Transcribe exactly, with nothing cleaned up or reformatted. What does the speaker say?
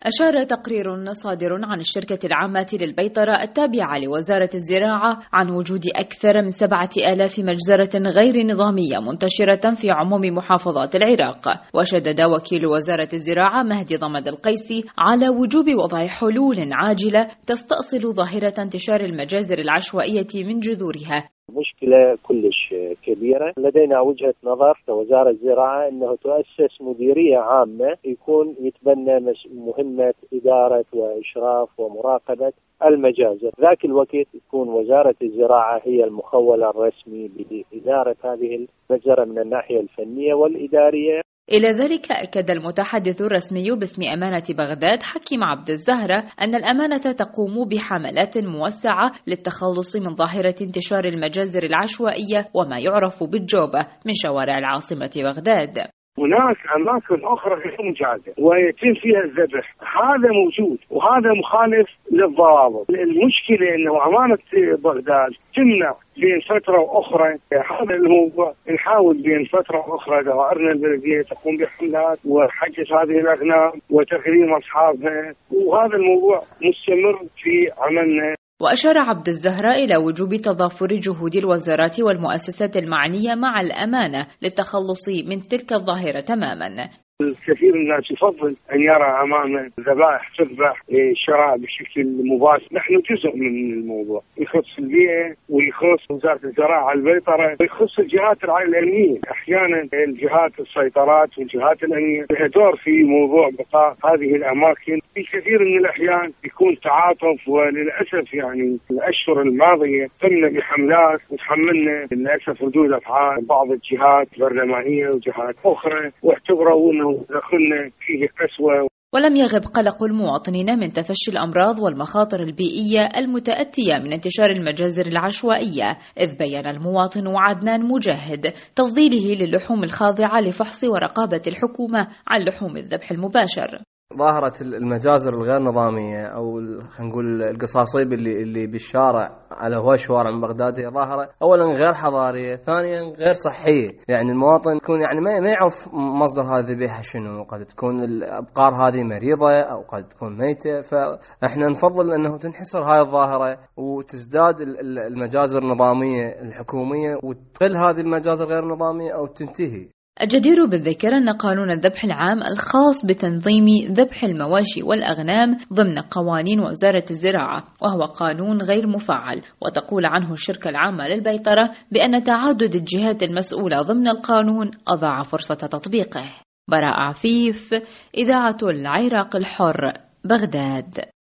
أشار تقرير صادر عن الشركة العامة للبيطرة التابعة لوزارة الزراعة عن وجود أكثر من سبعة آلاف مجزرة غير نظامية منتشرة في عموم محافظات العراق. وشدد وكيل وزارة الزراعة مهدي ضمد القيسي على وجوب وضع حلول عاجلة تستأصل ظاهرة انتشار المجازر العشوائية من جذورها. مشكلة كلش كبيرة. لدينا وجهة نظر كوزارة الزراعة أنه تؤسس مديرية عامة يكون يتبنى مهمة إدارة وإشراف ومراقبة المجازر. ذاك الوقت تكون وزارة الزراعة هي المخول الرسمي بإدارة هذه المجزرة من الناحية الفنية والإدارية. إلى ذلك أكد المتحدث الرسمي باسم أمانة بغداد حكيم عبد الزهرة أن الأمانة تقوم بحملات موسعة للتخلص من ظاهرة انتشار المجازر العشوائية وما يعرف بالجوبة من شوارع العاصمة بغداد. هناك أماكن أخرى غير مجازة ويتم فيها الذبح، هذا موجود وهذا مخالف للضوابط. المشكلة أنه أمانة بغداد تمنع بين فترة وأخرى هذا الموضوع. نحاول بين فترة وأخرى دوائرنا البلدية تقوم بحملات وحجز هذه الأغنام وتغريم أصحابها، وهذا الموضوع مستمر في عملنا. وأشار عبد الزهرة إلى وجوب تضافر جهود الوزارات والمؤسسات المعنية مع الأمانة للتخلص من تلك الظاهرة تماما. الكثير من الناس يفضل أن يرى أمامه ذبائح تذبح شراء بشكل مباشر. نحن جزء من الموضوع يخص البيئة ويخص وزارة الزراعة البيطرة ويخص الجهات الرعاية الأمنية. أحيانا الجهات السيطرات والجهات الأمنية لها دور في موضوع بقاء هذه الأماكن. في كثير من الأحيان يكون تعاطف، وللأسف يعني الأشهر الماضية قمنا بحملات وتحملنا للأسف ردود أفعال بعض الجهات البرلمانية وجهات أخرى، واعتبروا أنه دخلنا فيه قسوة. ولم يغب قلق المواطنين من تفشي الأمراض والمخاطر البيئية المتأتية من انتشار المجازر العشوائية، إذ بيّن المواطن عدنان مجاهد تفضيله للحوم الخاضعة لفحص ورقابة الحكومة عن لحوم الذبح المباشر. ظاهرة المجازر الغير نظامية أو خلينا نقول القصاصيب اللي اللي بالشارع على هواي شوارع من بغداد هي ظاهرة أولا غير حضارية، ثانيا غير صحية. يعني المواطن يكون يعني ما ما يعرف مصدر هذه الذبيحة شنو، قد تكون الأبقار هذه مريضة أو قد تكون ميتة. فإحنا نفضل أنه تنحصر هاي الظاهرة وتزداد المجازر النظامية الحكومية وتقل هذه المجازر غير نظامية أو تنتهي. الجدير بالذكر أن قانون الذبح العام الخاص بتنظيم ذبح المواشي والأغنام ضمن قوانين وزارة الزراعة، وهو قانون غير مفعل، وتقول عنه الشركة العامة للبيطرة بأن تعدد الجهات المسؤولة ضمن القانون أضاع فرصة تطبيقه. براء عفيف، إذاعة العراق الحر، بغداد.